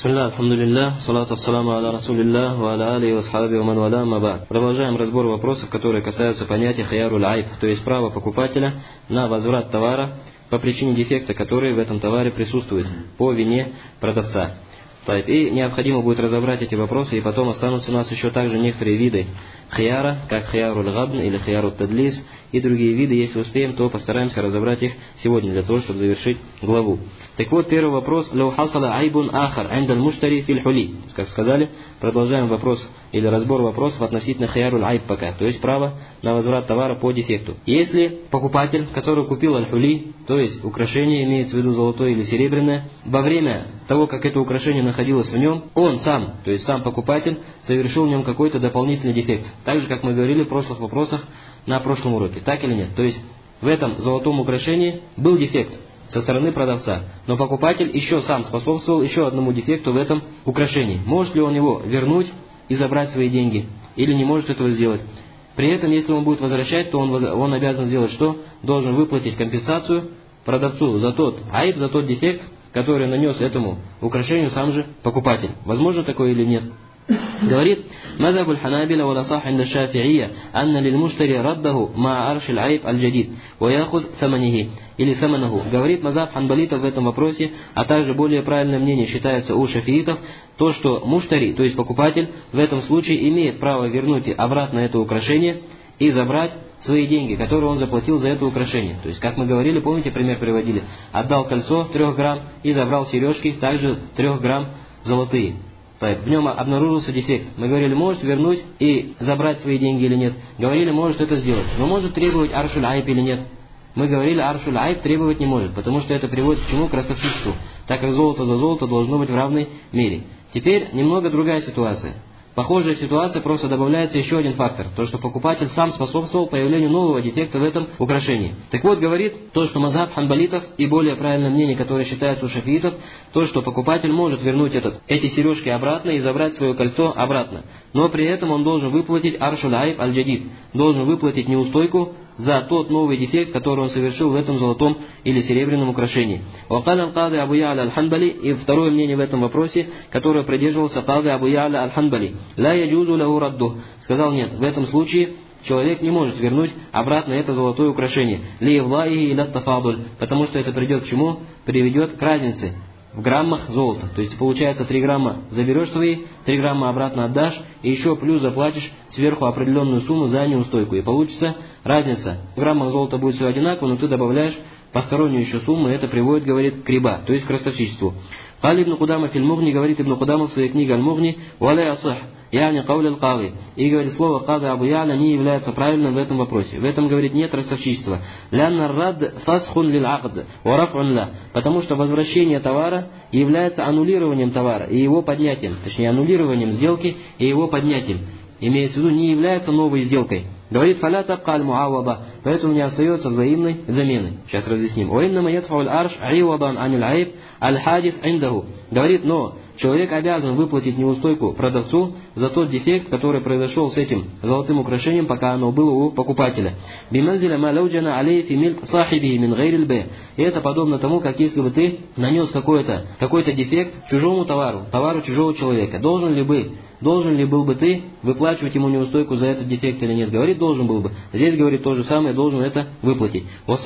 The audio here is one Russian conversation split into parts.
Бисмилля, алхамдулилля, салату ассаламу аля расулилля, ва аля али ва асхаби ва ман валя, ама ба'д. Продолжаем разбор вопросов, которые касаются понятия хияруль айб, то есть право покупателя на возврат товара по причине дефекта, который в этом товаре присутствует, по вине продавца. И необходимо будет разобрать эти вопросы, и потом останутся у нас еще также некоторые виды хияра, как хияруль габн или хияруль тадлис, и другие виды. Если успеем, то постараемся разобрать их сегодня, для того, чтобы завершить главу. Так вот, первый вопрос. «Лау хасала айбун ахар айндаль муштари фил хули». Как сказали, продолжаем вопрос или разбор вопросов относительно хияруль айб пока, то есть право на возврат товара по дефекту. Если покупатель, который купил аль-хули, то есть украшение, имеется в виду золотое или серебряное, во время того, как это украшение находилось в нем, он сам, то есть сам покупатель, совершил в нем какой-то дополнительный дефект. Так же, как мы говорили в прошлых вопросах на прошлом уроке. Так или нет? То есть в этом золотом украшении был дефект со стороны продавца, но покупатель еще сам способствовал еще одному дефекту в этом украшении. Может ли он его вернуть и забрать свои деньги, или не может этого сделать? При этом, если он будет возвращать, то он обязан сделать что? Должен выплатить компенсацию продавцу за тот айб, за тот дефект, который нанес этому украшению сам же покупатель. Возможно такое или нет? Говорит: «Мазаб аль-ханабила ва ласах инда шафи'ия, анна лиль-муштари раддаху ма арш аль-айб аль-джадид, ва яхуз саманихи, или саманаху». Говорит мазаб ханбалитов в этом вопросе, а также более правильное мнение считается у шафиитов, то, что муштари, то есть покупатель, в этом случае имеет право вернуть обратно это украшение и забрать свои деньги, которые он заплатил за это украшение. То есть, как мы говорили, помните, пример приводили, отдал кольцо 3 грамм и забрал сережки, также 3 грамм золотые. В нем обнаружился дефект. Мы говорили, может вернуть и забрать свои деньги или нет. Говорили, может это сделать. Но может требовать аршуль айб или нет. Мы говорили, аршуль айб требовать не может, потому что это приводит к чему? К ростовщичеству. Так как золото за золото должно быть в равной мере. Теперь немного другая ситуация. Похожая ситуация, просто добавляется еще один фактор. То, что покупатель сам способствовал появлению нового дефекта в этом украшении. Так вот, говорит то, что мазхаб ханбалитов и более правильное мнение, которое считается у шафиитов, то, что покупатель может вернуть эти сережки обратно и забрать свое кольцо обратно. Но при этом он должен выплатить аршуль айб аль-джадид. Должен выплатить неустойку за тот новый дефект, который он совершил в этом золотом или серебряном украшении. Вакаль аль-кады Абу Я'ля аль-Ханбали, и второе мнение в этом вопросе, которое придерживался кады Абу Я'ля аль-Ханбали. Ла яджузу лаху раддух. Сказал, нет, в этом случае человек не может вернуть обратно это золотое украшение. Ли евлаихи иля тафадуль, потому что это придет к чему? Приведет к разнице в граммах золота. То есть получается 3 грамма заберешь свои, 3 грамма обратно отдашь, и еще плюс заплатишь сверху определенную сумму за неустойку. И получится разница. В граммах золота будет все одинаково, но ты добавляешь постороннюю еще сумму, и это приводит, говорит, к риба, то есть к ростовщичеству. Кали ибн Кудама филь Мугни, говорит ибн Кудама в своей книге Аль-Мугни, валя ясах, яни кауля аль-кады. И говорит, слово кады Абу Я'ля не является правильным в этом вопросе. В этом, говорит, нет ростовщичества. Лянна рад фасхун лил акд, варафун ла. Потому что возвращение товара является аннулированием товара и его поднятием. Точнее, аннулированием сделки и его поднятием. Имеется в виду, не является новой сделкой. Говорит, фаля табка аль-муавада, поэтому не остается взаимной замены. Сейчас разъясним. Уиннама ядфауль арш айвадан аниль айб аль-хадис индаху. Говорит, но человек обязан выплатить неустойку продавцу за тот дефект, который произошел с этим золотым украшением, пока оно было у покупателя. Биманзиля ма лауджана алей фи мильк сахибихи мин гайриль бе. И это подобно тому, как если бы ты нанес какой-то дефект чужому товару чужого человека. Должен ли был бы ты выплачивать ему неустойку за этот дефект или нет? Говорит, должен был бы. Здесь говорит то же самое, должен это выплатить.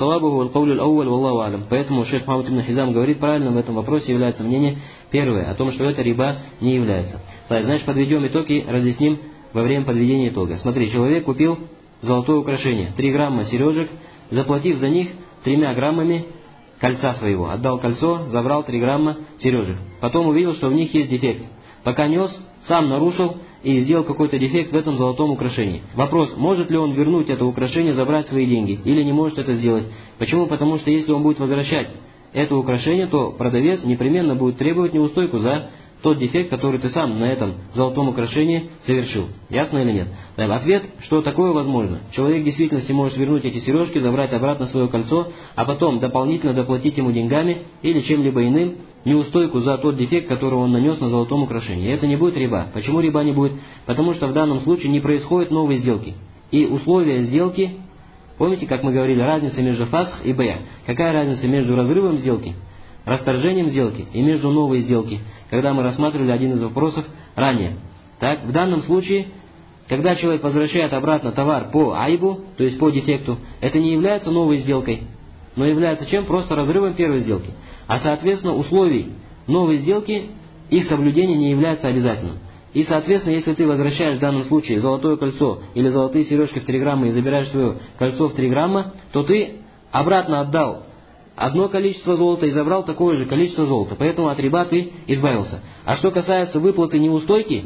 Поэтому шейх Мухаммад ибн Хизам говорит, правильно в этом вопросе является мнение первое, о том, что это риба не является. Так, значит, подведем итог и разъясним во время подведения итога. Смотри, человек купил золотое украшение, 3 грамма сережек, заплатив за них 3 граммами кольца своего. Отдал кольцо, забрал 3 грамма сережек. Потом увидел, что в них есть дефект. Пока нес, сам нарушил и сделал какой-то дефект в этом золотом украшении. Вопрос, может ли он вернуть это украшение, забрать свои деньги, или не может это сделать? Почему? Потому что если он будет возвращать это украшение, то продавец непременно будет требовать неустойку за тот дефект, который ты сам на этом золотом украшении совершил. Ясно или нет? Ответ, что такое возможно. Человек в действительности может вернуть эти сережки, забрать обратно свое кольцо, а потом дополнительно доплатить ему деньгами или чем-либо иным неустойку за тот дефект, который он нанес на золотом украшении. И это не будет риба. Почему риба не будет? Потому что в данном случае не происходит новой сделки. И условия сделки, помните, как мы говорили, разница между фасх и бая. Какая разница между разрывом сделки? расторжением сделки и между новой сделки, когда мы рассматривали один из вопросов ранее. Так, в данном случае, когда человек возвращает обратно товар по айбу, то есть по дефекту, это не является новой сделкой, но является чем? Просто разрывом первой сделки. А соответственно условий новой сделки, их соблюдение не является обязательным. И соответственно, если ты возвращаешь в данном случае золотое кольцо или золотые сережки в 3 грамма и забираешь свое кольцо в 3 грамма, то ты обратно отдал одно количество золота и забрал такое же количество золота. Поэтому от риба ты избавился. А что касается выплаты неустойки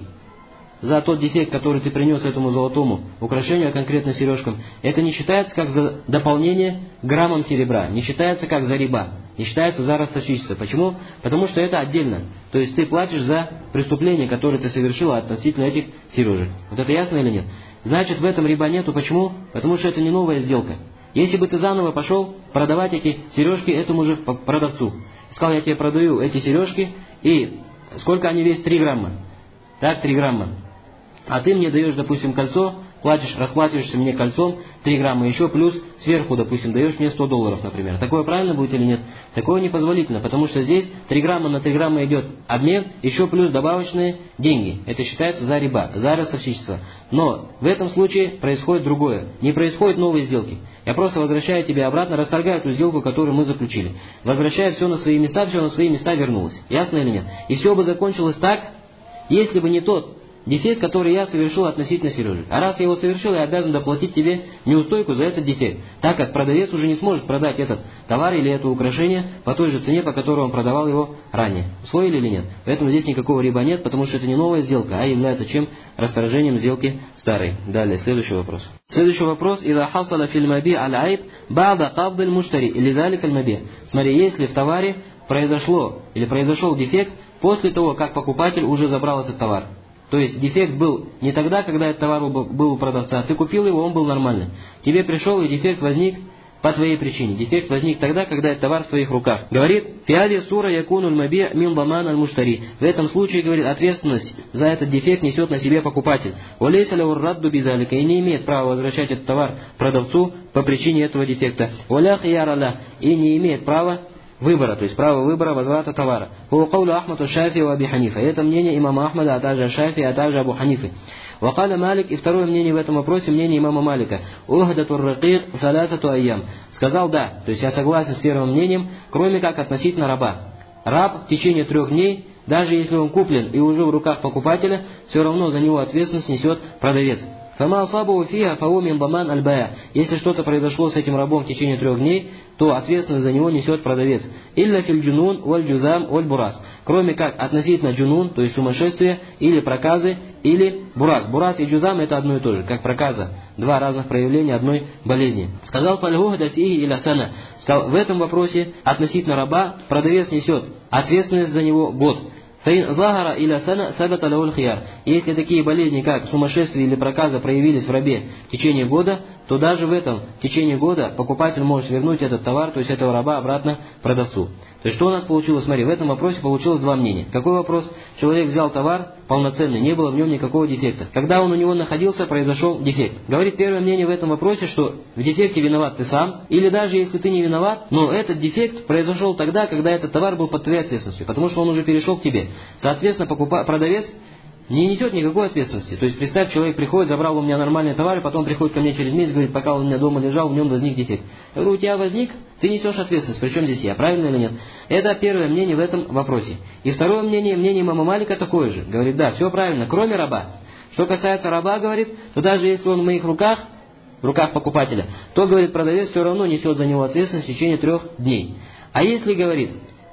за тот дефект, который ты принес этому золотому украшению, а конкретно сережкам, это не считается как за дополнение граммам серебра, не считается как за риба, не считается за росточичество. Почему? Потому что это отдельно. То есть ты платишь за преступление, которое ты совершила относительно этих сережек. Вот это ясно или нет? Значит, в этом риба нету. Почему? Потому что это не новая сделка. Если бы ты заново пошел продавать эти сережки этому же продавцу, сказал, я тебе продаю эти сережки, и сколько они весят? 3 грамма. Так, 3 грамма. А ты мне даешь, допустим, кольцо, платишь, расплачиваешься мне кольцом 3 грамма, еще плюс сверху, допустим, даешь мне $100, например. Такое правильно будет или нет? Такое непозволительно, потому что здесь 3 грамма на 3 грамма идет обмен, еще плюс добавочные деньги. Это считается за риба, за ростовщичество. Но в этом случае происходит другое. Не происходит новой сделки. Я просто возвращаю тебе обратно, расторгаю ту сделку, которую мы заключили. Возвращаю все на свои места, все на свои места вернулось. Ясно или нет? И все бы закончилось так, если бы не тот дефект, который я совершил относительно сережек. А раз я его совершил, я обязан доплатить тебе неустойку за этот дефект, так как продавец уже не сможет продать этот товар или это украшение по той же цене, по которой он продавал его ранее. Усвоили или нет? Поэтому здесь никакого риба нет, потому что это не новая сделка, а является чем? Расторжением сделки старой. Далее, следующий вопрос. Следующий вопрос. «Ида хасала филь маби аль-айб ба'да кабдаль муштари или залик аль-маби». Смотри, если в товаре произошел дефект после того, как покупатель уже забрал этот товар. То есть дефект был не тогда, когда этот товар был у продавца, ты купил его, он был нормальный. Тебе пришел и дефект возник по твоей причине. Дефект возник тогда, когда этот товар в твоих руках. Говорит, «Фиади сура якунуль маби мин даман аль-муштари». В этом случае, говорит, ответственность за этот дефект несет на себе покупатель. «Валейса ляур радду бизалика». И не имеет права возвращать этот товар продавцу по причине этого дефекта. «Валя хияраля». И не имеет права выбора, то есть право выбора возврата товара. «Ваукаулю Ахмаду Шафи ва Аби Ханифа». Это мнение имама Ахмада, а также Шафи, а также Абу Ханифы. «Вакаля Малик». И второе мнение в этом вопросе, мнение имама Малика. «Ухдатур ракир салясату айям». Сказал да, то есть я согласен с первым мнением, кроме как относительно раба. Раб в течение 3 дней, даже если он куплен и уже в руках покупателя, все равно за него ответственность несет продавец. «Фама асабу фиха фау мин даман аль-бая». Если что-то произошло с этим рабом в течение 3 дней, то ответственность за него несет продавец. «Илля филь джунун валь джузам валь бурас». Кроме как относительно джунун, то есть сумасшествия, или проказы, или бурас. Бурас и джузам это одно и то же, как проказа. 2 разных проявления одной болезни. Сказал «Фальгухда фиhi иля сана». Сказал, в этом вопросе относительно раба продавец несет ответственность за него год. Загара или сана сабата лауль хияр. Если такие болезни, как сумасшествие или проказа, проявились в рабе в течение года, то даже в течение года покупатель может вернуть этот товар, то есть этого раба, обратно продавцу. То есть что у нас получилось? Смотри, в этом вопросе получилось 2 мнения. Какой вопрос? Человек взял товар полноценный, не было в нем никакого дефекта. Когда он у него находился, произошел дефект. Говорит первое мнение в этом вопросе, что в дефекте виноват ты сам, или даже если ты не виноват, но этот дефект произошел тогда, когда этот товар был под твоей ответственностью, потому что он уже перешел к тебе. Соответственно, продавец не несет никакой ответственности. То есть, представь, человек приходит, забрал у меня нормальный товар, и потом приходит ко мне через месяц, говорит, пока он у меня дома лежал, в нем возник дефект. Я говорю, у тебя возник, ты несешь ответственность, причем здесь я, правильно или нет? Это первое мнение в этом вопросе. И второе мнение имама Малика такое же. Говорит, да, все правильно, кроме раба. Что касается раба, говорит, то даже если он в моих руках, в руках покупателя, то, говорит, продавец все равно несет за него ответственность в течение 3 дней. А если, говорит,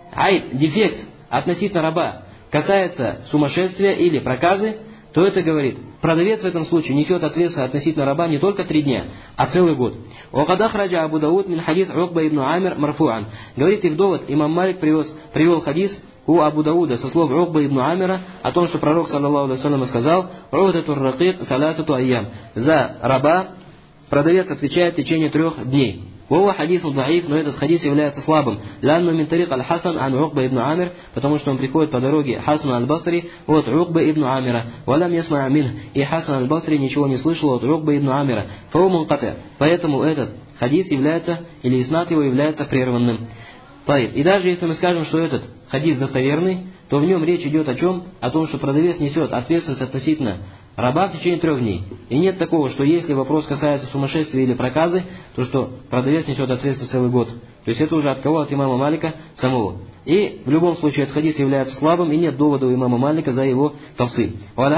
дефект относительно раба касается сумасшествия или проказы, то это, говорит, продавец в этом случае несет ответственность относительно раба не только 3 дня, а целый год. «Вакадах раджа Абу Дауд мин хадис Укба ибн Амир марфуан». Говорит, и в довод имам Малик привел хадис у Абу Дауда со слов Укба ибн Амира о том, что пророк, саллаллаху алейхи ва саллям, сказал: «Ухдатур ракик саласату айям». За раба продавец отвечает в течение 3 дней. Вова хадис даиф, но этот хадис является слабым. Ланну мин тарик аль-Хасан ан Укба ибн Амир, потому что он приходит по дороге Хасана аль-Басри от Укба ибн Амира. Валам ясма амин, и Хасан аль-Басри ничего не слышал от Укба ибн Амира. Фау мункати. Поэтому этот хадис является, или иснат его является прерванным. Таиб. И даже если мы скажем, что этот хадис достоверный, то в нем речь идет о чем? О том, что продавец несет ответственность относительно раба в течение 3 дней. И нет такого, что если вопрос касается сумасшествия или проказы, то что продавец несет ответственность целый год. То есть это уже от кого? От имама Малика самого. И в любом случае этот хадис является слабым, и нет довода у имама Малика за его тавсиль.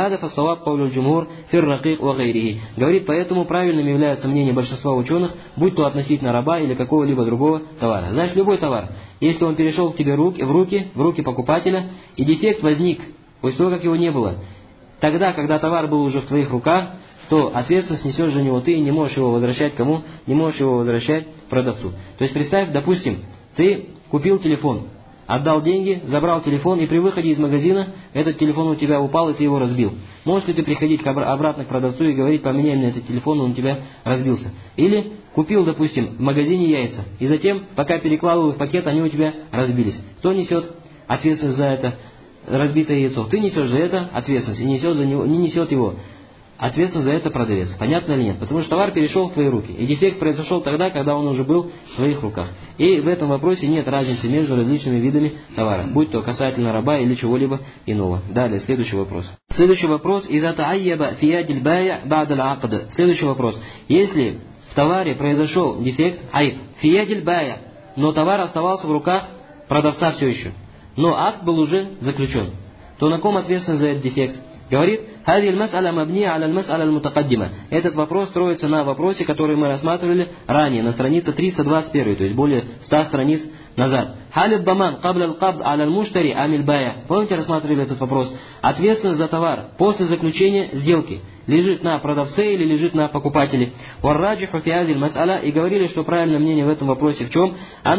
Говорит, поэтому правильным является мнение большинства ученых, будь то относительно раба или какого-либо другого товара. Знаешь, любой товар, если он перешел к тебе в руки покупателя, и дефект возник после того, как его не было, тогда, когда товар был уже в твоих руках, то ответственность несешь за него ты и не можешь его возвращать кому? Не можешь его возвращать продавцу. То есть представь, допустим, ты купил телефон, отдал деньги, забрал телефон, и при выходе из магазина этот телефон у тебя упал, и ты его разбил. Можешь ли ты приходить обратно к продавцу и говорить, поменяй мне этот телефон, он у тебя разбился? Или купил, допустим, в магазине яйца, и затем, пока перекладывал в пакет, они у тебя разбились. Кто несет ответственность за это разбитое яйцо? Ты несешь за это ответственность, и не несет его ответственность за это продавец. Понятно или нет? Потому что товар перешел в твои руки. И дефект произошел тогда, когда он уже был в твоих руках. И в этом вопросе нет разницы между различными видами товара, будь то касательно раба или чего-либо иного. Далее, следующий вопрос. Следующий вопрос. Следующий вопрос. Если в товаре произошел дефект, айб, фиядиль бая, но товар оставался в руках продавца все еще, но акт был уже заключен, то на ком ответственность за этот дефект? Говорит, этот вопрос строится на вопросе, который мы рассматривали ранее, на странице 321, то есть более 100 страниц назад. Помните, рассматривали этот вопрос? Ответственность за товар после заключения сделки лежит на продавце или лежит на покупателе. И говорили, что правильное мнение в этом вопросе в чем?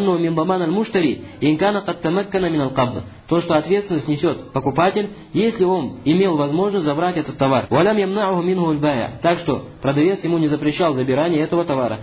То, что ответственность несет покупатель, если он имел возможность забрать этот товар. Так что продавец ему не запрещал забирание этого товара.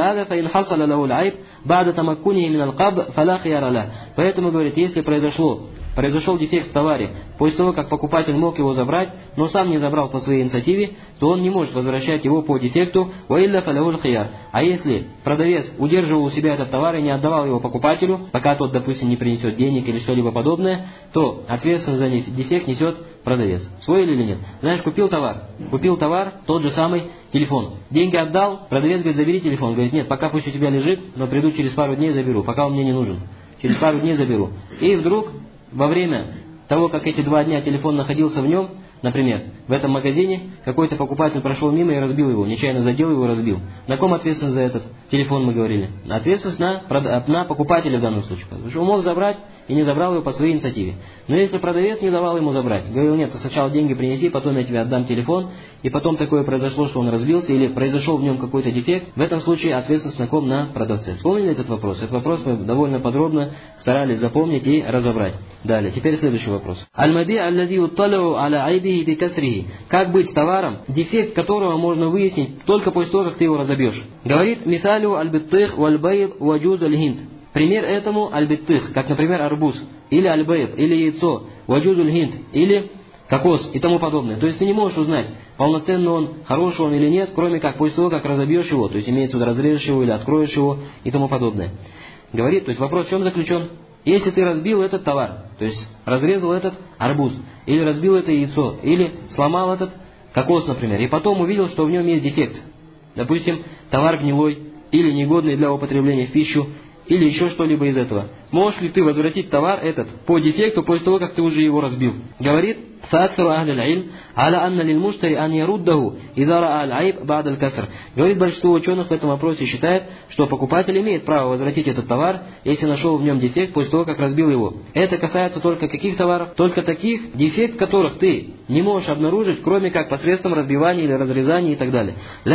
Поэтому, говорит, если произошел дефект в товаре, после того, как покупатель мог его забрать, но сам не забрал по своей инициативе, то он не может возвращать его по дефекту. А если продавец удерживал у себя этот товар и не отдавал его покупателю, пока тот, допустим, не принесет денег или что-либо подобное, то ответственность за дефект несет продавец. Усвоили или нет? Знаешь, купил товар, тот же самый телефон. Деньги отдал, продавец говорит, забери телефон. Говорит, нет, пока пусть у тебя лежит, но приду через пару дней заберу, пока он мне не нужен. Через пару дней заберу. И вдруг во время того, как эти 2 дня телефон находился в нем, например, в этом магазине, какой-то покупатель прошел мимо и разбил его, нечаянно задел его и разбил. На ком ответственность за этот телефон, мы говорили? Ответственность на покупателя в данном случае. Потому что он мог забрать и не забрал его по своей инициативе. Но если продавец не давал ему забрать, говорил, нет, ты сначала деньги принеси, потом я тебе отдам телефон, и потом такое произошло, что он разбился, или произошел в нем какой-то дефект, в этом случае ответственность на ком? На продавце. Вспомнили этот вопрос? Этот вопрос мы довольно подробно старались запомнить и разобрать. Далее, теперь следующий вопрос. Как быть с товаром, дефект которого можно выяснить только после того, как ты его разобьешь? Говорит, мисалю аль-биттых валь-байд ваджуз аль-хинд. Пример этому аль-биттых, как, например, арбуз, или аль-байд, или яйцо, ваджуз аль-хинд, или кокос и тому подобное. То есть ты не можешь узнать, полноценно он, хороший он или нет, кроме как после того, как разобьешь его, то есть имеется в виду разрежешь его или откроешь его и тому подобное. Говорит, то есть вопрос в чем заключен? Если ты разбил этот товар, то есть разрезал этот арбуз, или разбил это яйцо, или сломал этот кокос, например, и потом увидел, что в нем есть дефект, допустим, товар гнилой, или негодный для употребления в пищу, или еще что-либо из этого, можешь ли ты возвратить товар этот по дефекту после того, как ты уже его разбил? Говорит, говорит, большинство ученых в этом вопросе считает, что покупатель имеет право возвратить этот товар, если нашел в нем дефект после того, как разбил его. Это касается только каких товаров? Только таких, дефект которых ты не можешь обнаружить, кроме как посредством разбивания или разрезания и так далее.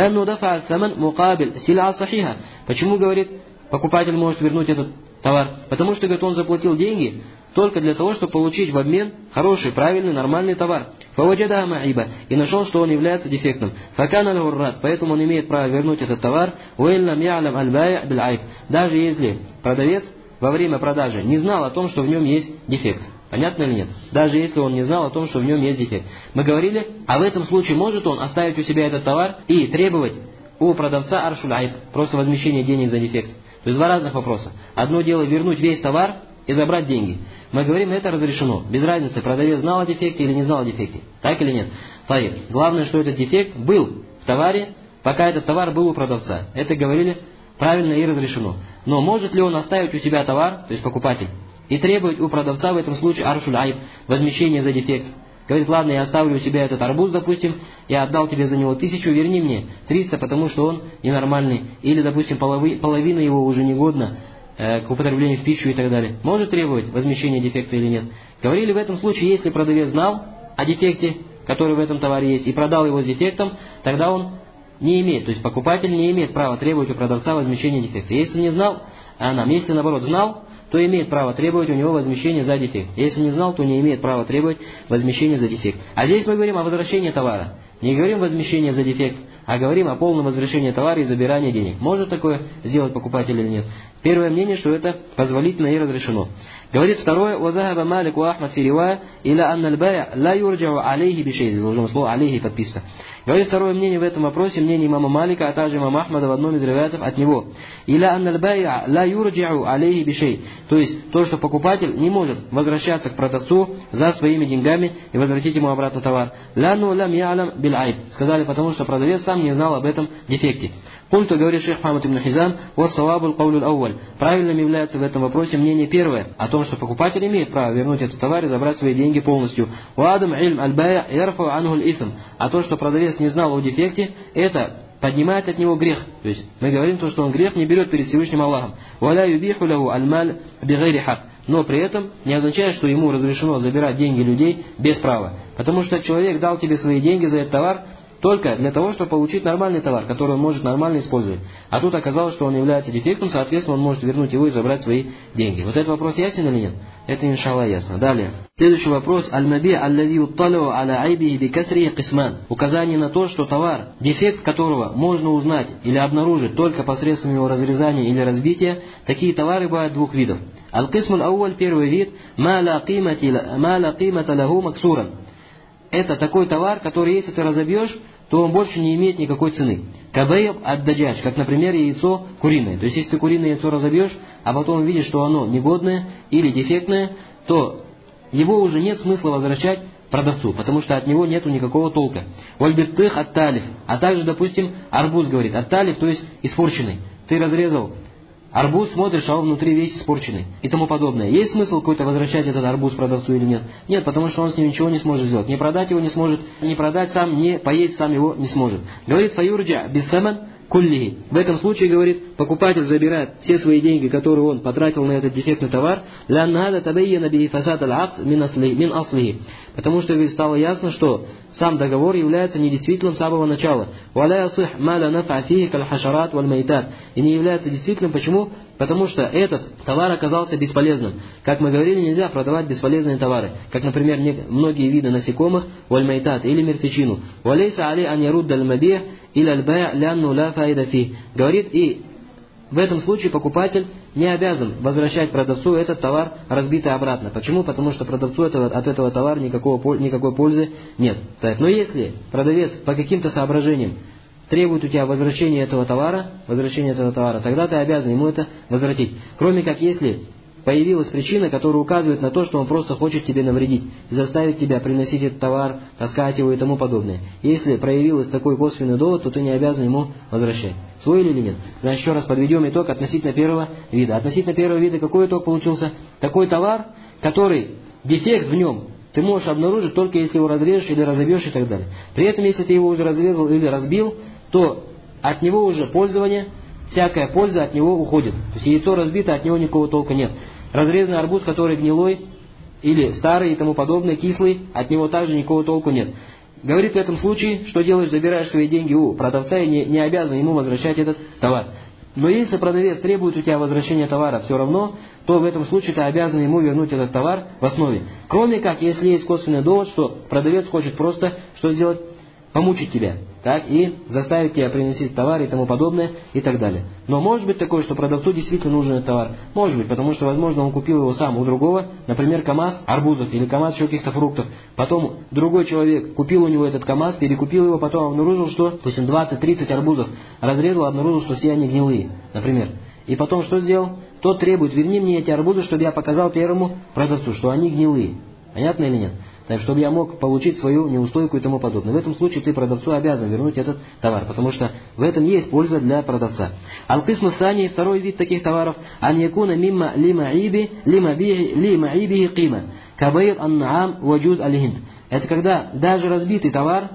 Почему, говорит, покупатель может вернуть этот товар? Потому что, говорит, он заплатил деньги только для того, чтобы получить в обмен хороший, правильный, нормальный товар. И нашел, что он является дефектным. Поэтому он имеет право вернуть этот товар, даже если продавец во время продажи не знал о том, что в нем есть дефект. Понятно или нет? Даже если он не знал о том, что в нем есть дефект. Мы говорили, а в этом случае может он оставить у себя этот товар и требовать у продавца аршуль айб, просто возмещение денег за дефект. То есть два разных вопроса. Одно дело вернуть весь товар и забрать деньги. Мы говорим, это разрешено. Без разницы, продавец знал о дефекте или не знал о дефекте. Так или нет? Таиб. Главное, что этот дефект был в товаре, пока этот товар был у продавца. Это говорили правильно и разрешено. Но может ли он оставить у себя товар, то есть покупатель, и требовать у продавца в этом случае аршуль айб, возмещение за дефект? Говорит, ладно, я оставлю у себя этот арбуз, допустим, я отдал тебе за него 1000, верни мне 300, потому что он ненормальный. Или, допустим, половина его уже негодна к употреблению в пищу и так далее. Может требовать возмещения дефекта или нет? Говорили, в этом случае, если продавец знал о дефекте, который в этом товаре есть, и продал его с дефектом, тогда он не имеет, то есть покупатель не имеет права требовать у продавца возмещения дефекта. Если не знал, если наоборот знал, то имеет право требовать у него возмещения за дефект. Если не знал, то не имеет права требовать возмещения за дефект. А здесь мы говорим о возвращении товара. Не говорим возмещение за дефект, а говорим о полном возвращении товара и забирании денег. Может такое сделать покупатель или нет? Первое мнение, что это позволительно и разрешено. Говорит второе, وَذَهَبَ مَالِكُ وَأَحْمَدْ فِي رِوَايَةٍ إِلَى أَنَّ الْبَيْعَ لَا يُرْجَعُ عَلَيْهِ بِشَيْءٍ. Здесь должно слово «алейхи» подписано. Говорит второе мнение в этом вопросе, мнение имама Малика, а также имама Ахмада в одном из риваятов от него. «Иля анналь бай'а ла юрджи'у алейхи бишей». То есть, то, что покупатель не может возвращаться к продавцу за своими деньгами и возвратить ему обратно товар. «Ланну лам я'лам биль айб». Сказали, потому что продавец сам не знал об этом дефекте. Культу, говорит шейх Мухаммад ибн Хизам, «Вассавабул каулюл ауаль». Правильным является в этом вопросе мнение первое, о том, что покупатель имеет право вернуть этот товар и забрать свои деньги полностью. «Ваадам ильм аль-бай'а ярфу анху аль-исм». А то, что продавец не знал о дефекте, это поднимает от него грех. То есть мы говорим то, что он грех не берет перед Всевышним Аллахом. «Валя юбиху лаху аль-маль бигайри хак». Но при этом не означает, что ему разрешено забирать деньги людей без права. Потому что человек дал тебе свои деньги за этот товар только для того, чтобы получить нормальный товар, который он может нормально использовать. А тут оказалось, что он является дефектом, соответственно, он может вернуть его и забрать свои деньги. Вот этот вопрос ясен или нет? Это, иншаллах, ясно. Далее. Следующий вопрос. Аль-маби аллази ютталу аля айбихи бикасрихи кисман. Указание на то, что товар, дефект которого можно узнать или обнаружить только посредством его разрезания или разбития, такие товары бывают двух видов. Аль-кисмуль ауаль, первый вид, ма ла қимата лаху максуран. Это такой товар, который, если ты разобьешь, то он больше не имеет никакой цены. Кабейб ад-даджадж, как, например, яйцо куриное. То есть, если ты куриное яйцо разобьешь, а потом видишь, что оно негодное или дефектное, то его уже нет смысла возвращать продавцу, потому что от него нету никакого толка. Вальбиттых ат-талиф. А также, допустим, арбуз говорит. Ат-талиф, то есть испорченный. Ты разрезал арбуз, смотришь, а он внутри весь испорченный и тому подобное. Есть смысл какой-то возвращать этот арбуз продавцу или нет? Нет, потому что он с ним ничего не сможет сделать. Не продать его не сможет, не продать сам, не поесть сам его не сможет. Говорит фаюрджа бисаман куллихи. В этом случае, говорит, покупатель забирает все свои деньги, которые он потратил на этот дефектный товар, потому что, говорит, стало ясно, что сам договор является недействительным с самого начала. И не является действительным. Почему? Потому что этот товар оказался бесполезным. Как мы говорили, нельзя продавать бесполезные товары. Как, например, многие виды насекомых, вальмайтат или мертвечину. Говорит, и в этом случае покупатель не обязан возвращать продавцу этот товар разбитый обратно. Почему? Потому что продавцу от этого товара никакой пользы нет. Так, но если продавец по каким-то соображениям требует у тебя возвращения этого товара, тогда ты обязан ему это возвратить. Кроме как если появилась причина, которая указывает на то, что он просто хочет тебе навредить, заставить тебя приносить этот товар, таскать его и тому подобное. Если проявился такой косвенный довод, то ты не обязан ему возвращать. Усвоили или нет? Значит, еще раз подведем итог относительно первого вида. Относительно первого вида какой итог получился? Такой товар, который, дефект в нем, ты можешь обнаружить только если его разрежешь или разобьешь и так далее. При этом, если ты его уже разрезал или разбил, то от него уже пользование, всякая польза от него уходит. То есть яйцо разбито, от него никакого толка нет. Разрезанный арбуз, который гнилой или старый и тому подобное, кислый, от него также никакого толку нет. Говорит в этом случае, что делаешь, забираешь свои деньги у продавца и не обязан ему возвращать этот товар. Но если продавец требует у тебя возвращения товара все равно, то в этом случае ты обязан ему вернуть этот товар в основе. Кроме как, если есть косвенный довод, что продавец хочет просто что сделать? Помучить тебя, так, и заставить тебя приносить товар и тому подобное, и так далее. Но может быть такое, что продавцу действительно нужен этот товар. Может быть, потому что, возможно, он купил его сам у другого, например, КАМАЗ арбузов или КАМАЗ еще каких-то фруктов. Потом другой человек купил у него этот КАМАЗ, перекупил его, потом обнаружил, что, допустим, 20-30 арбузов разрезал, обнаружил, что все они гнилые, например. и потом что сделал? Тот требует: верни мне эти арбузы, чтобы я показал первому продавцу, что они гнилые. Понятно или нет? Так, чтобы я мог получить свою неустойку и тому подобное. В этом случае ты продавцу обязан вернуть этот товар, потому что в этом есть польза для продавца. Аль-Кисму Сани, второй вид таких товаров, ан якуна мимма лимаиби кима, кабайр ан-наам ваджуз аль-хинд. Это когда даже разбитый товар,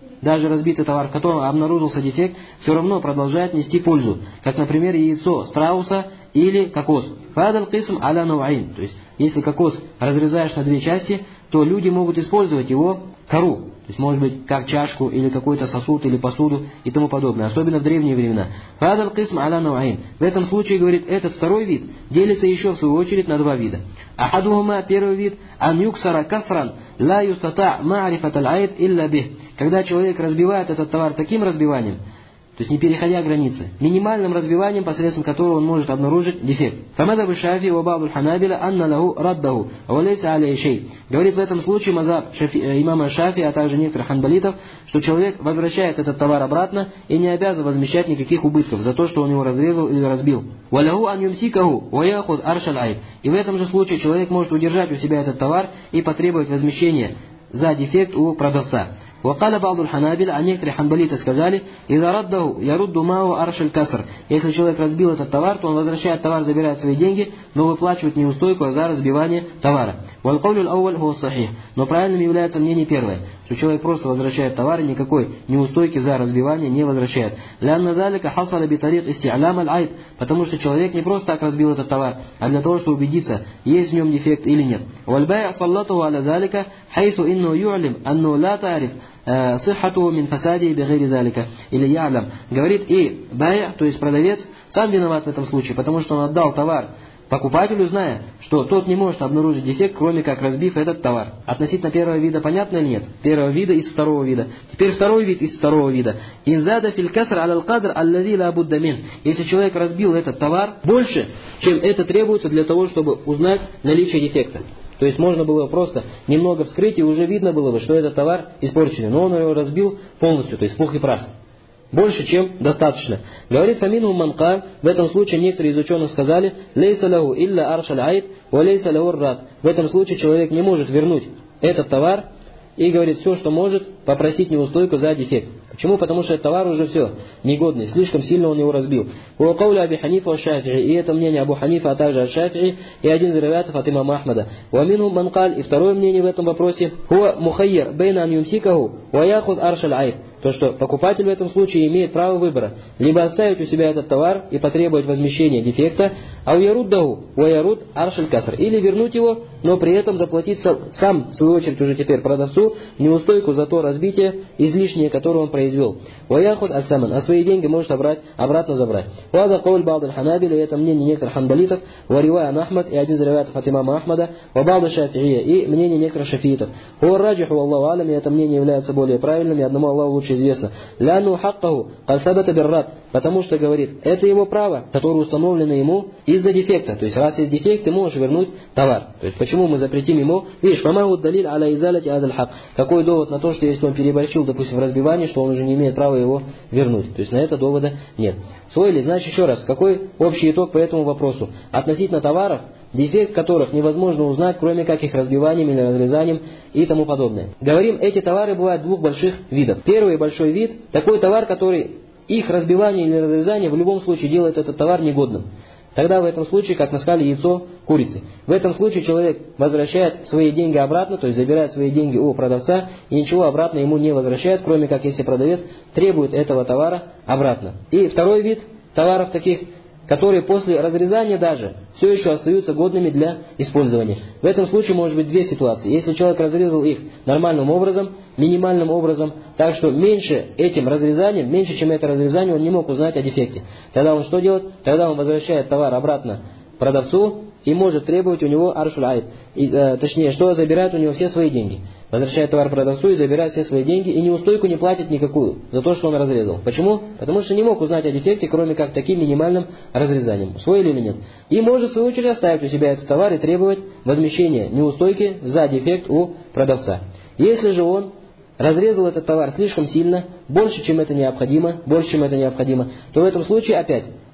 в котором обнаружился дефект, все равно продолжает нести пользу. Как, например, яйцо страуса или кокос. Фадал кисм аля науаин. То есть, если кокос разрезаешь на две части, то люди могут использовать его кору. То есть, может быть, как чашку, или какой-то сосуд, или посуду, и тому подобное. Особенно в древние времена. Фадал кисм аля науаин. В этом случае, говорит, этот второй вид делится еще в свою очередь на два вида. Ахадухума, первый вид, ан юксара касран, ла юстата ма'рифат аль-айд илля бих. Когда человек разбивает этот товар таким разбиванием, то есть не переходя границы, минимальным разбиванием, посредством которого он может обнаружить дефект. Фамадаб Шафи ва ба'ду аль-Ханабила анна лаху раддаху, ва лейса алейхи шей. Говорит в этом случае мазаб имама Шафи, а также некоторых ханбалитов, что человек возвращает этот товар обратно и не обязан возмещать никаких убытков за то, что он его разрезал или разбил. Ва лаху ан юмсикаху ва яхуд арш аль-айб. И в этом же случае человек может удержать у себя этот товар и потребовать возмещения за дефект у продавца. وقال بعض الحنابلة, а некоторые ханбалиты сказали: «Иза раддаху ярудду мау аршаль каср». Если человек разбил этот товар, то он возвращает товар, забирает свои деньги, но выплачивает неустойку за разбивание товара. «Валкаулю ал-ауаль хуа сахих». Но правильным является мнение первое, что человек просто возвращает товар и никакой неустойки за разбивание не возвращает. «Лянна залика хасала битарик исти'алям аль-айб». Потому что человек не просто так разбил этот товар, а для того, чтобы убедиться, есть в нем дефект или нет. «Вальбай' саллатуху аля залика, хайсу инну ю'алим, анну ла тариф сихату мин фасади бигайри залика». Или ялям. Говорит, и бай', то есть продавец, сам виноват в этом случае, потому что он отдал товар покупателю, зная, что тот не может обнаружить дефект, кроме как разбив этот товар. Относительно первого вида понятно или нет? Первого вида из второго вида. Теперь второй вид из второго вида. Инзада фил каср аль кадр аллади ла будда мин. Если человек разбил этот товар больше, чем это требуется для того, чтобы узнать наличие дефекта. То есть можно было просто немного вскрыть, и уже видно было бы, что этот товар испорченный. Но он его разбил полностью, то есть пух и прах. Больше, чем достаточно. Говорит Фамину Манкаль, в этом случае некоторые из ученых сказали: «Лейса лаху илля аршаль айб, ва лейса лаху рад». В этом случае человек не может вернуть этот товар и говорит все, что может, попросить неустойку за дефект. Почему? Потому что этот товар уже все, негодный, слишком сильно он его разбил. Уакауля Аби Ханифа Шафи'и, и это мнение Абу Ханифа, а также от Шафи'и, и один из риваятов от имама Ахмада. Уамину Манкаль, и второе мнение в этом вопросе: «Хуа мухайер бейна ан юмсикаху, ва яхуд аршаль айб». То, что покупатель в этом случае имеет право выбора: либо оставить у себя этот товар и потребовать возмещения дефекта, а уяруддаху уяруд аршаль каср, или вернуть его, но при этом заплатить сам, в свою очередь, уже теперь продавцу неустойку за то разбитие излишнее, которое он произвел. Уяхуд ас-саман, а свои деньги может обратно забрать. Вада кауль ба'д аль-ханабиля, это мнение некоторых ханбалитов, варивая Ахмад, и один из риваятов от имама Ахмада, вабалда шафи'ия, и мнение некоторых шафиитов. Хуарраджиху Аллаху алям, и это мнение является более правильным, и одному Аллаху лучше известно. Ляну хаккаху касабата биррат, потому что, говорит, это его право, которое установлено ему из-за дефекта. То есть, раз есть дефект, ты можешь вернуть товар. То есть, почему мы запретим ему? Видишь, фамагу далиль аля изалати адаль хак. Какой довод на то, что если он переборщил, допустим, в разбивании, что он уже не имеет права его вернуть? То есть, на это довода нет. Усвоили? Значит, еще раз, какой общий итог по этому вопросу? Относительно товаров, дефект которых невозможно узнать, кроме как их разбиванием или разрезанием и тому подобное. Говорим, эти товары бывают двух больших видов. Первый большой вид, такой товар, который их разбивание или разрезание в любом случае делает этот товар негодным. Тогда в этом случае, как мы сказали, яйцо курицы. В этом случае человек возвращает свои деньги обратно, то есть забирает свои деньги у продавца и ничего обратно ему не возвращает, кроме как если продавец требует этого товара обратно. И второй вид товаров таких, которые после разрезания даже все еще остаются годными для использования. В этом случае может быть две ситуации. Если человек разрезал их нормальным образом, минимальным образом, так что меньше этим разрезанием, меньше чем это разрезание, он не мог узнать о дефекте. Тогда он что делает? Тогда он возвращает товар обратно продавцу и может требовать у него аршуль айб. Точнее, что забирает у него все свои деньги. Возвращает товар продавцу и забирает все свои деньги, и неустойку не платит никакую за то, что он разрезал. Почему? Потому что не мог узнать о дефекте, кроме как таким минимальным разрезанием. Усвоили или нет? И может в свою очередь оставить у себя этот товар и требовать возмещения неустойки за дефект у продавца. Если же он разрезал этот товар слишком сильно, больше, чем это необходимо, то в этом случае опять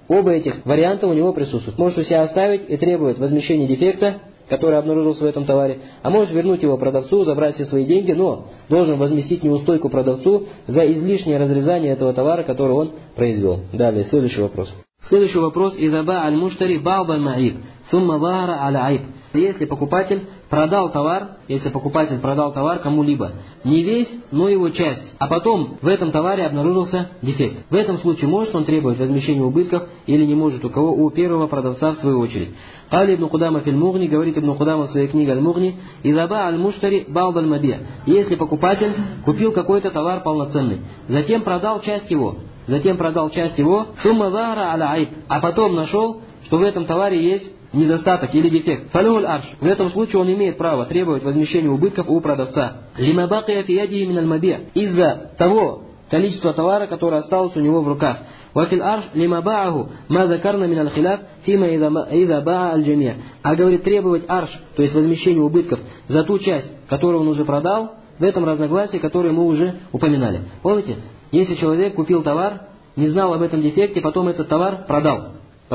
оба этих варианта у него присутствуют. Может у себя оставить и требовать возмещения дефекта, который обнаружился в этом товаре, а может вернуть его продавцу, забрать все свои деньги, но должен возместить неустойку продавцу за излишнее разрезание этого товара, который он произвел. Далее, следующий вопрос. Следующий вопрос. «Иза ба аль-муштари ба'д аль-ма'иб, сумма захара аля-айб». Если покупатель продал товар кому-либо, не весь, но его часть, а потом в этом товаре обнаружился дефект. В этом случае может он требовать возмещения убытков или не может, у кого? У первого продавца в свою очередь. Кали ибн Кудама фил Мугни, говорит ибн Кудама в своей книге Аль-Мугни, «Иза ба аль-муштари ба'д аль-маби». Если покупатель купил какой-то товар полноценный, затем продал часть его, сумма захара аля-айб, а потом нашел, что в этом товаре есть недостаток или дефект. Фалюхуль арш. В этом случае он имеет право требовать возмещения убытков у продавца. Лима бакия фи ядихи миналь маби. Из-за того количества товара, которое осталось у него в руках. Вафил арш лима бааху ма закарна миналь хиляф фима иза баа аль-джамия. А говорит, требовать арш, то есть возмещение убытков за ту часть, которую он уже продал, в этом разногласии, которое мы уже упоминали. Помните? Если человек купил товар, не знал об этом дефекте, потом этот товар продал,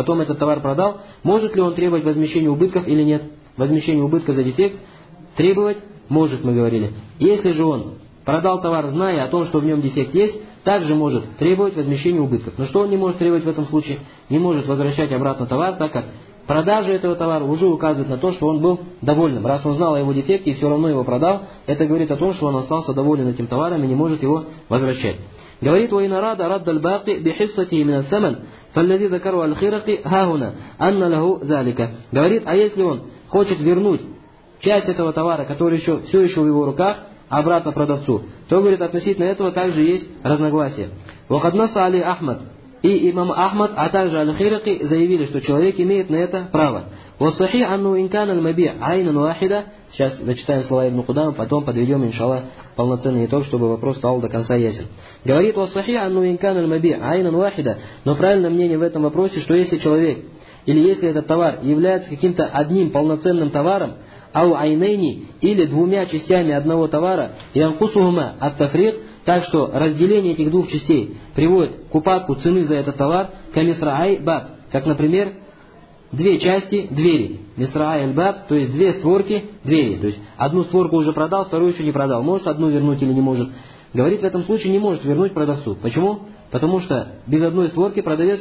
может ли он требовать возмещения убытков или нет? Возмещение убытка за дефект требовать может, мы говорили. Если же он продал товар, зная о том, что в нем дефект есть, также может требовать возмещения убытков. Но что он не может требовать в этом случае? Не может возвращать обратно товар, так как продажа этого товара уже указывает на то, что он был довольным. Раз он знал о его дефекте и все равно его продал, это говорит о том, что он остался доволен этим товаром и не может его возвращать. Говорит, وإن أراد رد الباقي بحصته من الثمن فالذي ذكره الخرقي ها هنا أن له ذلك. Говорит, а если он хочет вернуть часть этого товара, который все еще в его руках, обратно продавцу, то, говорит, относительно этого также есть разногласия. وقد نص عليه أحمد. И имам Ахмад, а также Аль-Хирaqи заявили, что человек имеет на это право. وَالصَّحِيحُ أَنَّهُ إِنْ كَانَ الْمَبِيعُ عَيْنًا وَاحِدًا. Сейчас зачитаем слова Ибн Кудама, потом подведем, иншаллах, полноценный итог, чтобы вопрос стал до конца ясен. Говорит, وَالصَّحِيحُ أَنَّهُ إِنْ كَانَ الْمَبِيعُ عَيْنًا وَاحِدًا. Но правильное мнение в этом вопросе, что если человек, или если этот товар является каким-то одним полноценным товаром, ау айнейни, или двумя частями одного товара, янкусухума ат-тафрик, так что разделение этих двух частей приводит к упадку цены за этот товар, камисраай баб, как, например, две части двери, мисраай аль-баб, то есть две створки двери, то есть одну створку уже продал, вторую еще не продал, может одну вернуть или не может. Говорит, в этом случае не может вернуть продавцу. Почему? Потому что без одной створки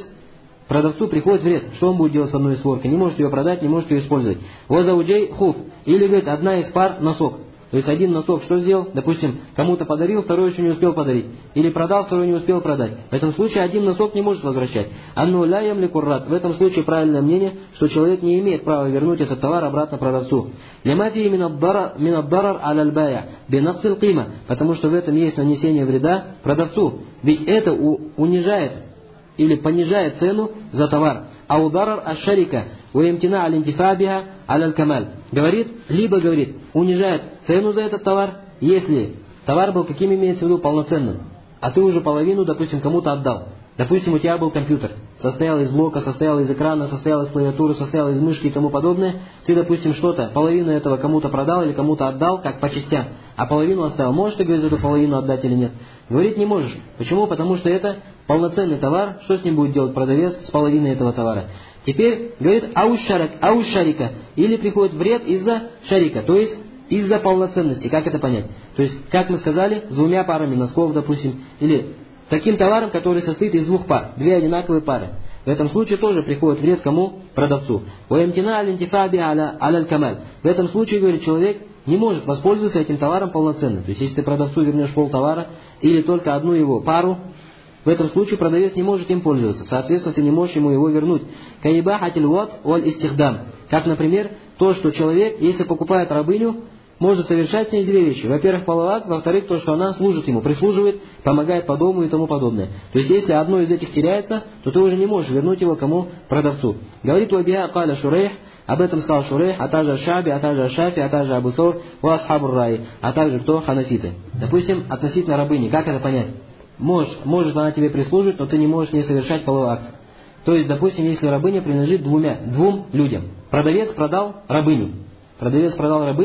продавцу приходит вред. Что он будет делать с одной створкой? Не может ее продать, не может ее использовать. Возауджей хуф. Или, говорит, одна из пар носок. То есть один носок что сделал? Допустим, кому-то подарил, второй еще не успел подарить. Или продал, второй не успел продать. В этом случае один носок не может возвращать. Анну ля ямлику рад. В этом случае правильное мнение, что человек не имеет права вернуть этот товар обратно продавцу. Лимафи минаддарар аль-бая бинаксил қима. Потому что в этом есть нанесение вреда продавцу. Ведь это унижает или понижает цену за товар. Аударар аш-шарика уэмтина аль-интифабиха аль-камаль. Либо унижает цену за этот товар, если товар был, каким имеется в виду, полноценным, а ты уже половину, допустим, кому-то отдал. Допустим, у тебя был компьютер, состоял из блока, состоял из экрана, состоял из клавиатуры, состоял из мышки и тому подобное. Ты, допустим, половину этого кому-то продал или кому-то отдал, как по частям, а половину оставил. Можешь ты, говорит, эту половину отдать или нет? Говорит, не можешь. Почему? Потому что это полноценный товар. Что с ним будет делать продавец с половиной этого товара? Теперь, говорит, аушарика, или приходит вред из-за шарика, то есть из-за полноценности. Как это понять? То есть, как мы сказали, с двумя парами носков, допустим, или таким товаром, который состоит из двух пар, две одинаковые пары. В этом случае тоже приходит вред кому? Продавцу. В этом случае, говорит, человек не может воспользоваться этим товаром полноценно. То есть, если ты продавцу вернешь полтовара или только одну его пару, в этом случае продавец не может им пользоваться. Соответственно, ты не можешь ему его вернуть. Как, например, то, что человек, если покупает рабыню, может совершать с ней две вещи. Во-первых, половой акт, во-вторых, то, что она служит ему, прислуживает, помогает по дому и тому подобное. То есть, если одно из этих теряется, то ты уже не можешь вернуть его кому? Продавцу. Говорит Уабиха Каля Шурейх, об этом сказал Шурейх, а также Шаби, а также Шафи, а также Абу Саур, Уасхабур Раи, а также кто? Ханафиты. Допустим, относительно рабыни. Как это понять? Может она тебе прислуживать, но ты не можешь не совершать половой акт. То есть, допустим, если рабыня принадлежит двум людям. Продавец продал рабыню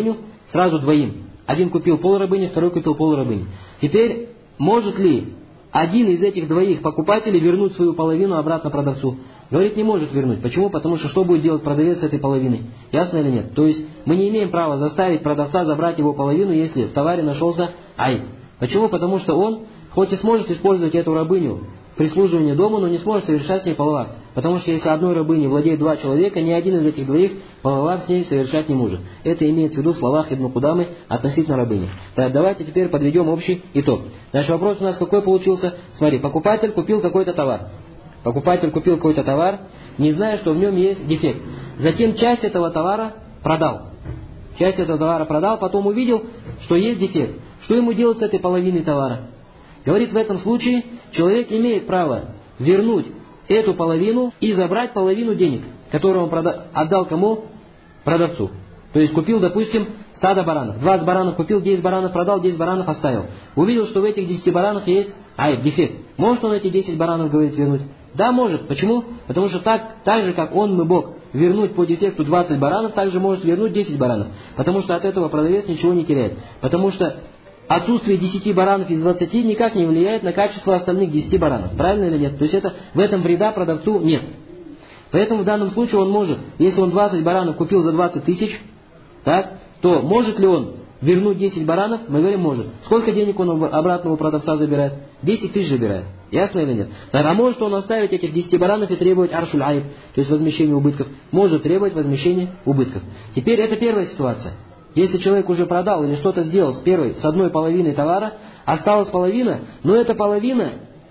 сразу двоим. Один купил полрабыни, второй купил полрабыни. Теперь, может ли один из этих двоих покупателей вернуть свою половину обратно продавцу? Говорит, не может вернуть. Почему? Потому что будет делать продавец с этой половиной? Ясно или нет? То есть мы не имеем права заставить продавца забрать его половину, если в товаре нашелся айб. Почему? Потому что он хоть и сможет использовать эту рабыню в прислуживании дому, но не сможет совершать с ней половой акт. Потому что если одной рабыней владеет два человека, ни один из этих двоих половой акт с ней совершать не может. Это имеется в виду в словах Ибн Кудамы относительно рабыни. Так, давайте теперь подведем общий итог. Значит, вопрос у нас какой получился? Смотри, покупатель купил какой-то товар. Покупатель купил какой-то товар, не зная, что в нем есть дефект. Затем часть этого товара продал. Часть этого товара продал, потом увидел, что есть дефект. Что ему делать с этой половиной товара? Говорит, в этом случае человек имеет право вернуть эту половину и забрать половину денег, которую он отдал кому? Продавцу. То есть купил, допустим, стадо баранов. 20 баранов купил, 10 баранов продал, 10 баранов оставил. Увидел, что в этих 10 баранах есть дефект. Может он эти 10 баранов, говорит, вернуть? Да, может. Почему? Потому что так же, как он бог вернуть по дефекту 20 баранов, также может вернуть 10 баранов. Потому что от этого продавец ничего не теряет. Потому что отсутствие 10 баранов из 20 никак не влияет на качество остальных 10 баранов. Правильно или нет? То есть в этом вреда продавцу нет. Поэтому в данном случае он может, если он 20 баранов купил за 20 тысяч, так, то может ли он вернуть 10 баранов? Мы говорим, может. Сколько денег он обратно у продавца забирает? 10 тысяч забирает. Ясно или нет? А может он оставить этих 10 баранов и требовать аршуль айб, то есть возмещение убытков? Может требовать возмещения убытков. Теперь это первая ситуация. Если человек уже продал или что-то сделал с одной половиной товара, осталась половина, но эта половина,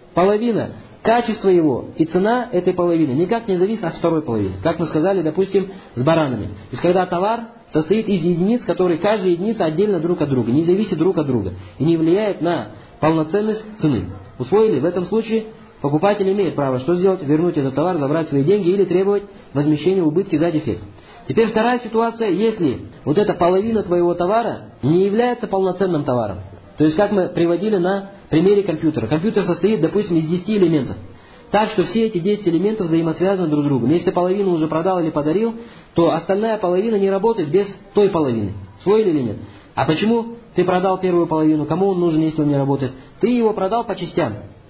качество его и цена этой половины никак не зависит от второй половины. Как мы сказали, допустим, с баранами. То есть когда товар состоит из единиц, которые каждая единица отдельно друг от друга, не зависит друг от друга и не влияет на полноценность цены. Усвоили? В этом случае покупатель имеет право что сделать? Вернуть этот товар, забрать свои деньги или требовать возмещения убытки за дефект. Теперь вторая ситуация, если вот эта половина твоего товара не является полноценным товаром. То есть, как мы приводили на примере компьютера. Компьютер состоит, допустим, из 10 элементов. Так что все эти 10 элементов взаимосвязаны друг с другом. Если ты половину уже продал или подарил, то остальная половина не работает без той половины. Усвоили или нет? А почему ты продал первую половину? Кому он нужен, если он не работает? Ты его продал по частям.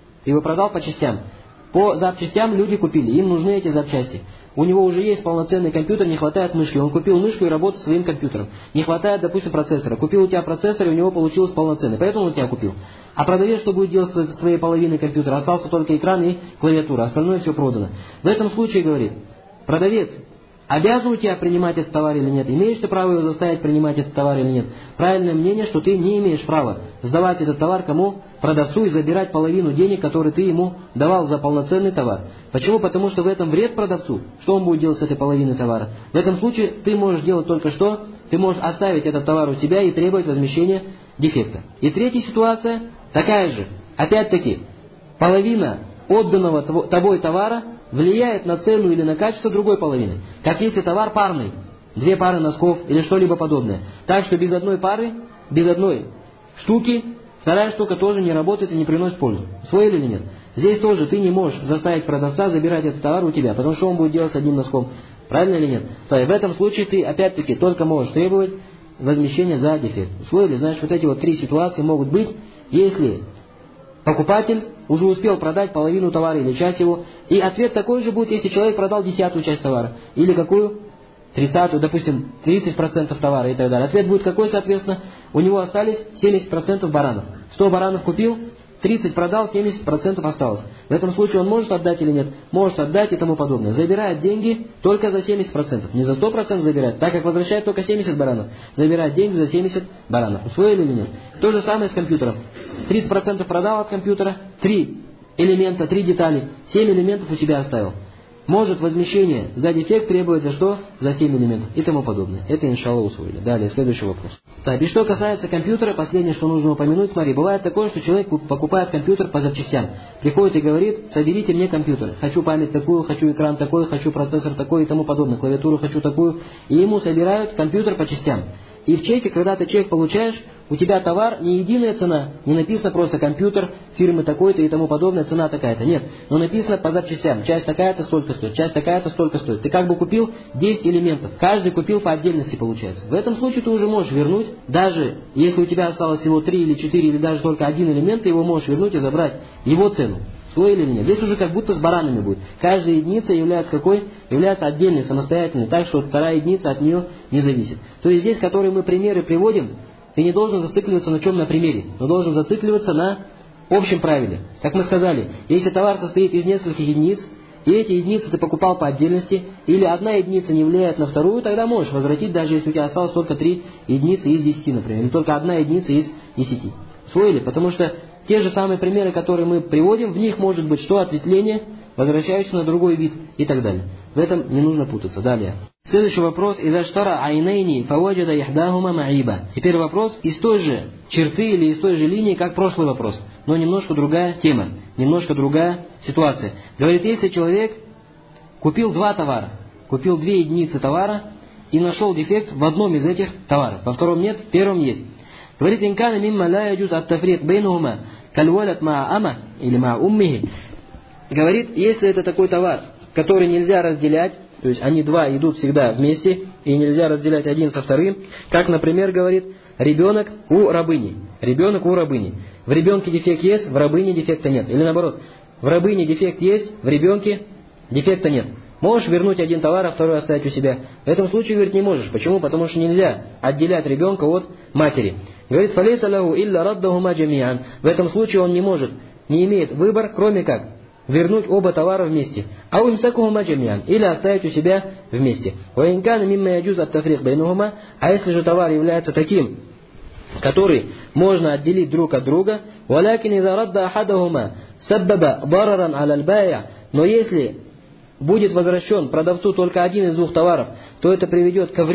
По запчастям люди купили, им нужны эти запчасти. У него уже есть полноценный компьютер, не хватает мышки. Он купил мышку и работает своим компьютером. Не хватает, допустим, процессора. Купил у тебя процессор, и у него получилось полноценный. Поэтому он тебя купил. А продавец что будет делать со своей половиной компьютера? Остался только экран и клавиатура. Остальное все продано. В этом случае, говорит, продавец обязан у тебя принимать этот товар или нет? Имеешь ты право его заставить принимать этот товар или нет? Правильное мнение, что ты не имеешь права сдавать этот товар кому? Продавцу и забирать половину денег, которые ты ему давал за полноценный товар. Почему? Потому что в этом вред продавцу. Что он будет делать с этой половиной товара? В этом случае ты можешь делать только что? Ты можешь оставить этот товар у себя и требовать возмещения дефекта. И третья ситуация такая же. Опять-таки, половина отданного тобой товара влияет на цену или на качество другой половины. Как если товар парный, 2 пары носков или что-либо подобное. Так что без одной пары, без одной штуки, вторая штука тоже не работает и не приносит пользу. Усвоили или нет? Здесь тоже ты не можешь заставить продавца забирать этот товар у тебя, потому что он будет делать с одним носком. Правильно или нет? То есть в этом случае ты опять-таки только можешь требовать возмещения за дефект. Усвоили? Значит, вот эти вот 3 ситуации могут быть, если покупатель уже успел продать половину товара или часть его. И ответ такой же будет, если человек продал 10-ю часть товара. Или какую? 30-ю, допустим, 30% товара и так далее. Ответ будет какой, соответственно? У него остались 70% баранов. 100 баранов купил, 30 продал, 70% осталось. В этом случае он может отдать или нет? Может отдать и тому подобное. Забирает деньги только за 70%. Не за 100% забирает, так как возвращает только 70 баранов. Забирает деньги за 70 баранов. Усвоили или нет? То же самое с компьютером. 30% продал от компьютера, 3 элемента, 3 детали, 7 элементов у себя оставил. Может возмещение за дефект требовать за что? За 7 элементов и тому подобное. Это иншаллах усвоили. Далее, следующий вопрос. Так, и что касается компьютера, последнее, что нужно упомянуть, смотри, бывает такое, что человек покупает компьютер по запчастям. Приходит и говорит, соберите мне компьютер. Хочу память такую, хочу экран такой, хочу процессор такой и тому подобное. Клавиатуру хочу такую. И ему собирают компьютер по частям. И в чеке, когда ты чек получаешь, у тебя товар не единая цена, не написано просто компьютер фирмы такой-то и тому подобное, цена такая-то. Нет, но написано по запчастям. Часть такая-то столько стоит, часть такая-то столько стоит. Ты как бы купил 10 элементов. Каждый купил по отдельности, получается. В этом случае ты уже можешь вернуть, даже если у тебя осталось всего 3 или 4 или даже только один элемент, ты его можешь вернуть и забрать его цену. Свой или нет. Здесь уже как будто с баранами будет. Каждая единица является какой? Является отдельной, самостоятельной, так что вторая единица от нее не зависит. То есть здесь, которые мы примеры приводим, ты не должен зацикливаться на чем на примере, но должен зацикливаться на общем правиле. Как мы сказали, если товар состоит из нескольких единиц, и эти единицы ты покупал по отдельности, или одна единица не влияет на вторую, тогда можешь возвратить, даже если у тебя осталось только 3 единицы из 10, например, или только одна единица из 10. Усвоили? Потому что те же самые примеры, которые мы приводим, в них может быть что? Ответвление, возвращающееся на другой вид и так далее. В этом не нужно путаться. Далее. Следующий вопрос. «Иза штара айнейни фаваджада ихдахума маиба». Теперь вопрос из той же черты или из той же линии, как прошлый вопрос. Но немножко другая тема, немножко другая ситуация. Говорит, если человек купил 2 товара, купил 2 единицы товара и нашел дефект в одном из этих товаров, во втором нет, в первом есть. Говорит, инкана мимма ла яджуз ат-тафриq бейнухума калвалад ма ама или ма уммихи. Говорит, если это такой товар, который нельзя разделять, то есть они 2 идут всегда вместе, и нельзя разделять один со вторым, как, например, говорит, ребенок у рабыни. Ребенок у рабыни. В ребенке дефект есть, в рабыне дефекта нет. Или наоборот, в рабыне дефект есть, в ребенке дефекта нет. Можешь вернуть один товар, а второй оставить у себя. В этом случае, говорит, не можешь. Почему? Потому что нельзя отделять ребенка от матери. Говорит, фалейса лаху илля раддахума джамиан. В этом случае он не может, не имеет выбор, кроме как вернуть оба товара вместе. Ау имсакухума джамиан. Или оставить у себя вместе. Ва инкана мимма яджуз ат-тафриq бейнухума. А если же товар является таким, который можно отделить друг от друга, валякин иза радда ахадахума саббаба дараран аля аль-бай'а. Но если будет возвращен продавцу только один из 2 товаров, то это приведет к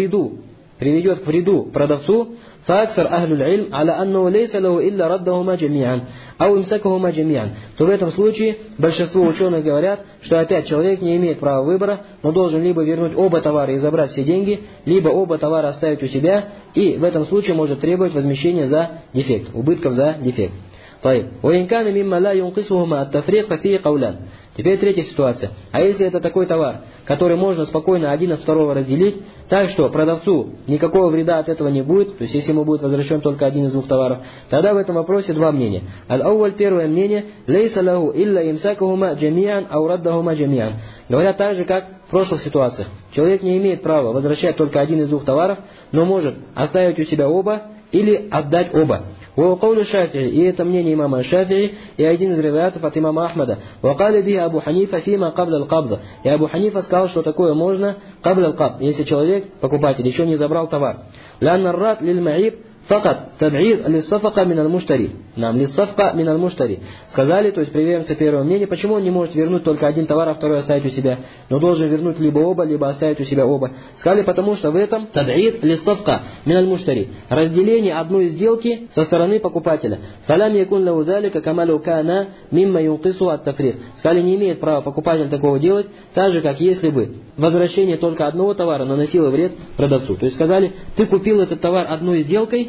вреду продавцу. فأكثر أهل العلم على أنه ليس له إلا ردهما جميعا أو إمسكهما جميعا. То в этом случае большинство ученых говорят, что опять человек не имеет права выбора, но должен либо вернуть оба товара и забрать все деньги, либо оба товара оставить у себя, и в этом случае может требовать возмещения за дефект, убытков за дефект. وإن كان مما لا ينقصهما التفريق ففيه قولان. Теперь третья ситуация. А если это такой товар, который можно спокойно один от второго разделить, так что продавцу никакого вреда от этого не будет, то есть если ему будет возвращен только один из 2 товаров, тогда в этом вопросе 2 мнения. Аль-ауаль, первое мнение, лейса лаху илля имсакухума джамиан ау раддахума джамиан. Говорят так же, как в прошлых ситуациях. Человек не имеет права возвращать только один из 2 товаров, но может оставить у себя оба или отдать оба. وقول الشافعي, и это мнение имама Шафии, и один из риваятов от имама Ахмада. وقال به Абу Ханифа фима قبل القبض. И Абу Ханифа сказал, что такое можно قبل القبض, если человек, покупатель, еще не забрал товар. لأن الرات للمعيب فقط تبعيض للصفقة من المشتري. Нам للصفقة من المشتري. Сказали, то есть приверженцы первого мнения, почему он не может вернуть только один товар, а второй оставить у себя, но должен вернуть либо оба, либо оставить у себя оба. Сказали, потому что в этом تبعيض للصفقة من المشتري. Разделение одной сделки со стороны покупателя. فلم يكن له ذلك كما لو كان مما ينقصه التفريق. Сказали, не имеет права покупатель такого делать, так же, как если бы возвращение только одного товара наносило вред продавцу. То есть сказали, ты купил этот товар одной сделкой,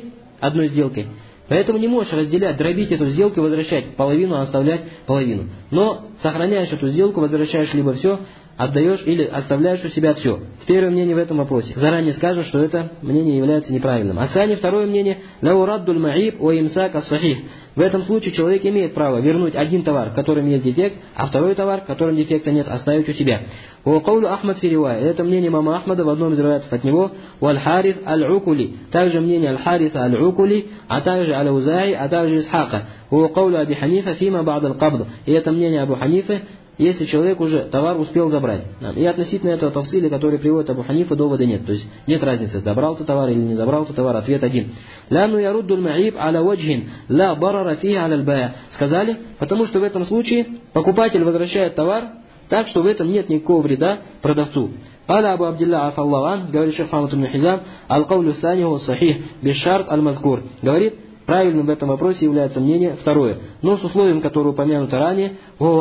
поэтому не можешь разделять, дробить эту сделку и возвращать половину, а оставлять половину. Но сохраняешь эту сделку, возвращаешь либо все, отдаешь или оставляешь у себя все. Первое мнение в этом вопросе. Заранее скажу, что это мнение является неправильным. Асани, второе мнение, лау раддуль маиб о имсак ас-сахих. В этом случае человек имеет право вернуть один товар, в котором есть дефект, а второй товар, в котором дефекта нет, оставить у себя. Уакаулю Ахмад фиривая. Это мнение мама Ахмада в одном из риваятов от него. Уаль-Харис аль-Укули. Также мнение аль-Хариса аль-Укули, а также аль-Аузаи, а также Исхака. Уакаулю Аби Ханифа фима ба'д аль-Кабд. И это мнение Абу Ханифы, если человек уже товар успел забрать. И относительно этого тавсиля, который приводит Абу Ханифа, довода нет. То есть нет разницы, забрал ты товар или не забрал ты товар. Ответ один. Лану яруддуль маиб аля ваджхин ла барара фиhi аля аль-бая. Сказали, потому что в этом случае покупатель возвращает товар так, что в этом нет никакого вреда продавцу. Аля Абу Абдилля афаллаху ан, говорит шейх Мухаммад ибн Хизам, аль-каулю сани ху сахих бишшарт аль-мазкур. Говорит, правильным в этом вопросе является мнение второе, но с условием, которое упомянуто ранее,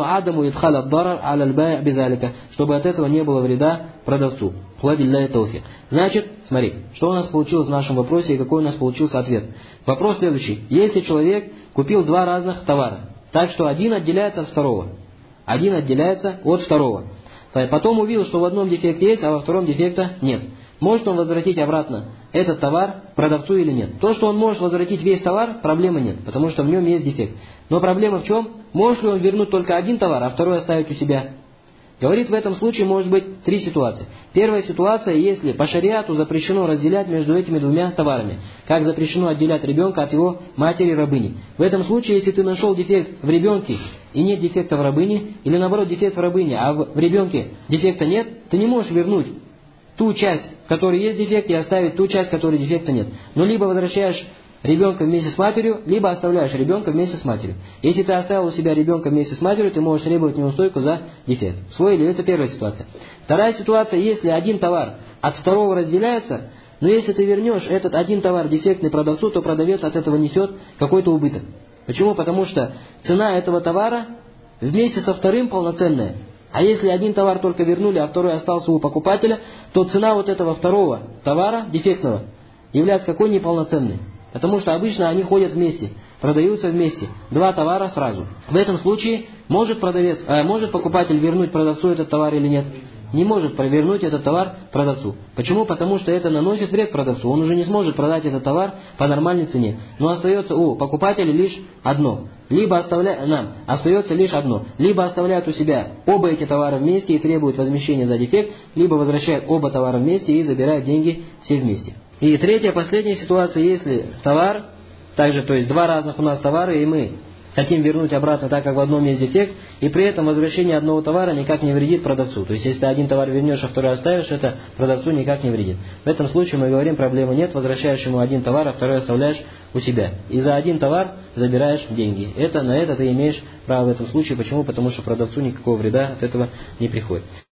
чтобы от этого не было вреда продавцу. Значит, смотри, что у нас получилось в нашем вопросе и какой у нас получился ответ. Вопрос следующий. Если человек купил два разных товара, так что один отделяется от второго, потом увидел, что в одном дефект есть, а во втором дефекта нет. Может он возвратить обратно этот товар продавцу или нет? То, что он может возвратить весь товар, проблемы нет, потому что в нем есть дефект. Но проблема в чем? Может ли он вернуть только один товар, а второй оставить у себя? Говорит, в этом случае может быть три ситуации. Первая ситуация, если по шариату запрещено разделять между этими двумя товарами, как запрещено отделять ребенка от его матери-рабыни. В этом случае, если ты нашел дефект в ребенке и нет дефекта в рабыне, или наоборот дефект в рабыне, а в ребенке дефекта нет, ты не можешь вернуть ту часть, в которой есть дефект, и оставить ту часть, в которой дефекта нет. Но либо возвращаешь ребенка вместе с матерью, либо оставляешь ребенка вместе с матерью. Если ты оставил у себя ребенка вместе с матерью, ты можешь требовать неустойку за дефект. Усвоили? Это первая ситуация. Вторая ситуация, если один товар от второго разделяется, но если ты вернешь этот один товар дефектный продавцу, то продавец от этого несет какой-то убыток. Почему? Потому что цена этого товара вместе со вторым полноценная. А если один товар только вернули, а второй остался у покупателя, то цена вот этого второго товара, дефектного, является какой неполноценной. Потому что обычно они ходят вместе, продаются вместе, два товара сразу. В этом случае может покупатель вернуть продавцу этот товар или нет? Не может вернуть этот товар продавцу. Почему? Потому что это наносит вред продавцу. Он уже не сможет продать этот товар по нормальной цене. Но остается у покупателя лишь одно. Остается лишь одно. Либо оставляют у себя оба эти товара вместе и требуют возмещения за дефект, либо возвращают оба товара вместе и забирают деньги все вместе. И третья, последняя ситуация, если товар, также, то есть два разных у нас товара, и мы хотим вернуть обратно, так как в одном есть дефект, и при этом возвращение одного товара никак не вредит продавцу. То есть, если ты один товар вернешь, а второй оставишь, это продавцу никак не вредит. В этом случае мы говорим, проблемы нет, возвращаешь ему один товар, а второй оставляешь у себя. И за один товар забираешь деньги. На это ты имеешь право в этом случае. Почему? Потому что продавцу никакого вреда от этого не приходит.